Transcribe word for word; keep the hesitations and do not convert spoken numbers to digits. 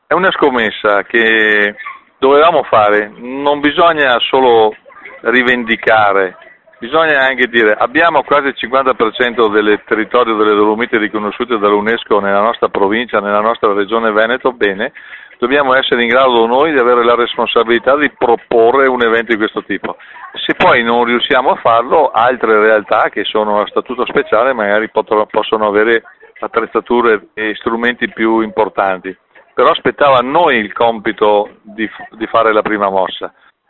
è una scommessa che dovevamo fare, non bisogna solo rivendicare, bisogna anche dire abbiamo quasi il cinquanta per cento del territorio delle Dolomiti riconosciute dall'UNESCO nella nostra provincia, nella nostra regione Veneto, bene, dobbiamo essere in grado noi di avere la responsabilità di proporre un evento di questo tipo. Se poi non riusciamo a farlo, altre realtà che sono a statuto speciale magari potrò, possono avere attrezzature e strumenti più importanti, però aspettava a noi il compito di, di fare la prima mossa.